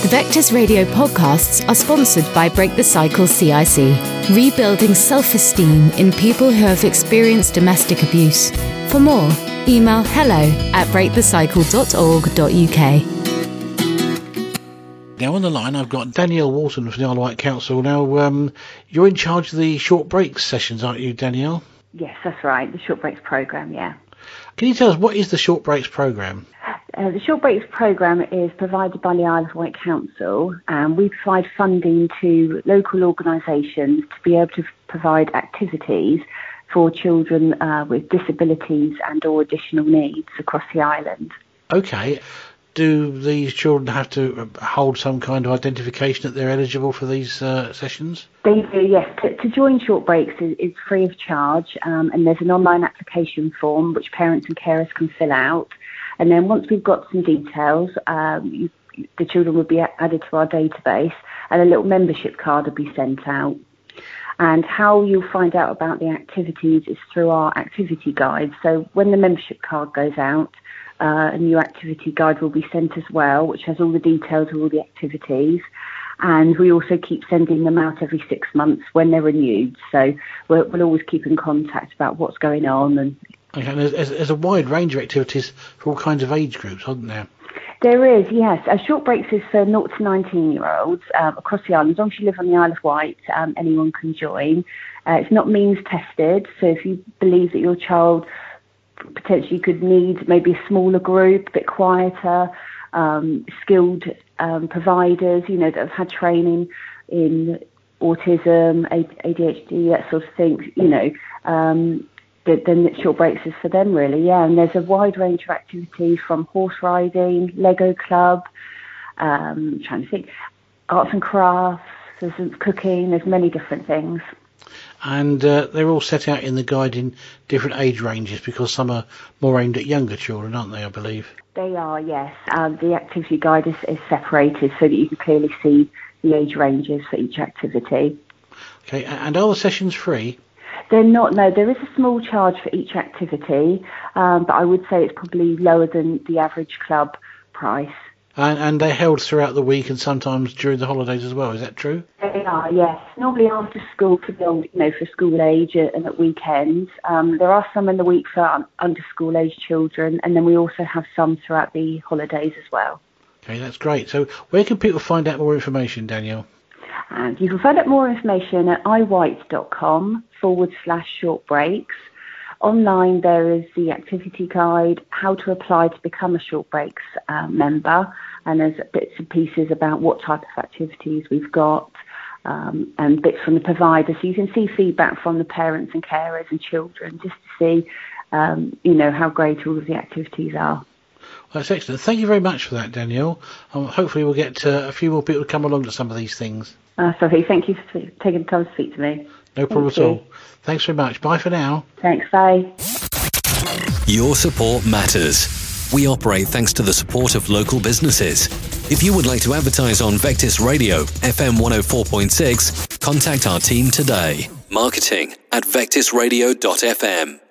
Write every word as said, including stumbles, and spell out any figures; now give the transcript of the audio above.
The Vectis Radio podcasts are sponsored by Break the Cycle C I C, rebuilding self-esteem in people who have experienced domestic abuse. For more, email hello at break the cycle dot org dot U K. Now on the line I've got Danielle Walton from the Isle of Wight Council. Now um, you're in charge of the short breaks sessions, aren't you, Danielle? Yes, that's right, the short breaks programme, yeah. Can you tell us, what is the short breaks programme? Uh, the Short Breaks Programme is provided by the Isle of Wight Council, and we provide funding to local organisations to be able to f- provide activities for children uh, with disabilities and or additional needs across the island. Okay. Do these children have to hold some kind of identification that they're eligible for these uh, sessions? They do, yes. To, to join Short Breaks is, is free of charge, um, and there's an online application form which parents and carers can fill out. And then once we've got some details, um, you, the children will be added to our database, and a little membership card will be sent out. And how you'll find out about the activities is through our activity guide. So when the membership card goes out, uh, a new activity guide will be sent as well, which has all the details of all the activities. And we also keep sending them out every six months when they're renewed. So we'll, we'll always keep in contact about what's going on. And Okay, and there's, there's a wide range of activities for all kinds of age groups, aren't there? There is, yes. Uh, Short Breaks is for zero to nineteen-year-olds um, across the island. As long as you live on the Isle of Wight, um, anyone can join. Uh, it's not means tested, so if you believe that your child potentially could need maybe a smaller group, a bit quieter, um, skilled um, providers, you know, that have had training in autism, A D H D, that sort of thing, you know, um, then Short Breaks is for them, really, yeah. And there's a wide range of activities from horse riding, Lego club, um, I'm trying to think, arts and crafts, there's some cooking, there's many different things. And uh, they're all set out in the guide in different age ranges, because some are more aimed at younger children, aren't they, I believe? They are, yes. Um, the activity guide is, is separated so that you can clearly see the age ranges for each activity. Okay, and are the sessions free? They're not, no. There is a small charge for each activity, um, but I would say it's probably lower than the average club price. And, and they're held throughout the week and sometimes during the holidays as well, is that true? They are, yes. Normally after school for the, you know, for school age and at weekends. Um, there are some in the week for un- under school age children, and then we also have some throughout the holidays as well. Okay, that's great. So where can people find out more information, Danielle? And you can find out more information at iwight.com forward slash short breaks. Online there is the activity guide, how to apply to become a Short Breaks uh, member, and there's bits and pieces about what type of activities we've got, um, and bits from the provider. So you can see feedback from the parents and carers and children, just to see, um, you know, how great all of the activities are. Well, that's excellent. Thank you very much for that, Danielle. Um, hopefully we'll get uh, a few more people to come along to some of these things. Uh, sorry, thank you for taking the time to speak to me. No problem Thank at you. all. Thanks very much. Bye for now. Thanks, bye. Your support matters. We operate thanks to the support of local businesses. If you would like to advertise on Vectis Radio, F M one oh four point six, contact our team today. Marketing at vectis radio dot f m.